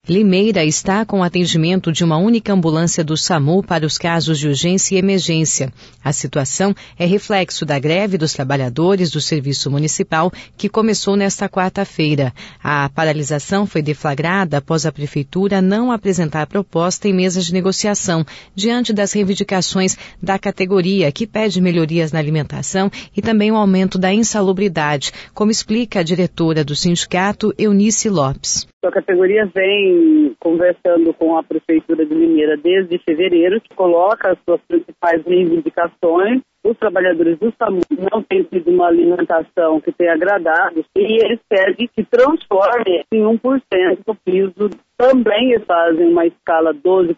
Limeira está com atendimento de uma única ambulância do SAMU para os casos de urgência e emergência. A situação é reflexo da greve dos trabalhadores do Serviço Municipal que começou nesta quarta-feira. A paralisação foi deflagrada após a Prefeitura não apresentar proposta em mesa de negociação, diante das reivindicações da categoria, que pede melhorias na alimentação e também o aumento da insalubridade, como explica a diretora do sindicato, Eunice Lopes. A categoria vem conversando com a Prefeitura de Limeira desde fevereiro, que coloca as suas principais reivindicações. Os trabalhadores do SAMU não têm tido uma alimentação que tenha agradado e eles pedem que transforme em 1% o piso. Também eles fazem uma escala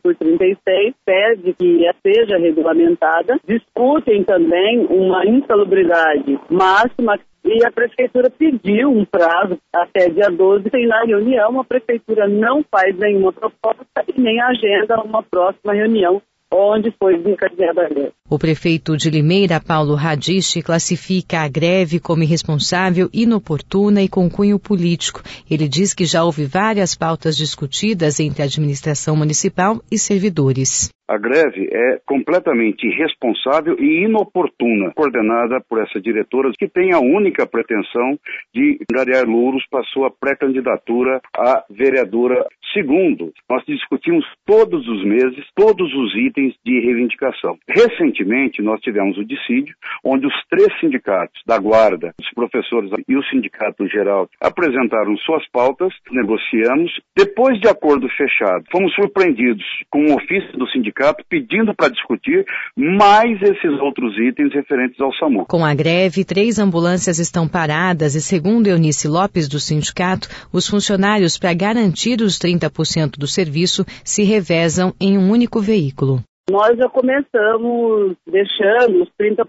12/36, pede que seja regulamentada. Discutem também uma insalubridade máxima e a Prefeitura pediu um prazo até dia 12. E na reunião a Prefeitura não faz nenhuma proposta e nem agenda uma próxima reunião onde foi desencadeada a greve. O prefeito de Limeira, Paulo Radiche, classifica a greve como irresponsável, inoportuna e com cunho político. Ele diz que já houve várias pautas discutidas entre a administração municipal e servidores. A greve é completamente irresponsável e inoportuna, coordenada por essa diretora que tem a única pretensão de angariar louros para sua pré-candidatura a vereadora. Segundo, nós discutimos todos os meses, todos os itens de reivindicação. Recentemente, nós tivemos o dissídio, onde os 3 sindicatos da Guarda, os professores e o Sindicato Geral apresentaram suas pautas, negociamos. Depois de acordo fechado, fomos surpreendidos com um ofício do sindicato pedindo para discutir mais esses outros itens referentes ao SAMU. Com a greve, 3 ambulâncias estão paradas e, segundo Eunice Lopes do sindicato, os funcionários, para garantir os 30% do serviço, se revezam em um único veículo. Nós já começamos deixando os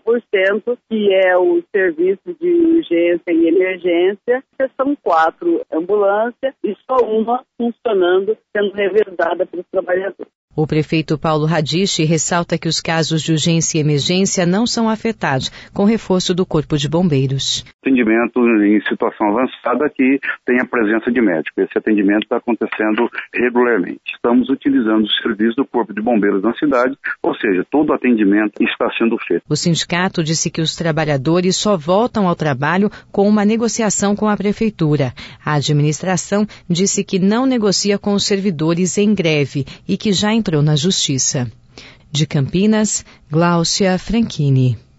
30%, que é o serviço de urgência e emergência. São 4 ambulâncias e só uma funcionando, sendo revezada pelos trabalhadores. O prefeito Paulo Radiche ressalta que os casos de urgência e emergência não são afetados, com reforço do Corpo de Bombeiros. Atendimento em situação avançada que tem a presença de médico. Esse atendimento está acontecendo regularmente. Estamos utilizando os serviços do Corpo de Bombeiros na cidade, ou seja, todo o atendimento está sendo feito. O sindicato disse que os trabalhadores só voltam ao trabalho com uma negociação com a Prefeitura. A administração disse que não negocia com os servidores em greve e que já entrou na Justiça. De Campinas, Gláucia Franchini.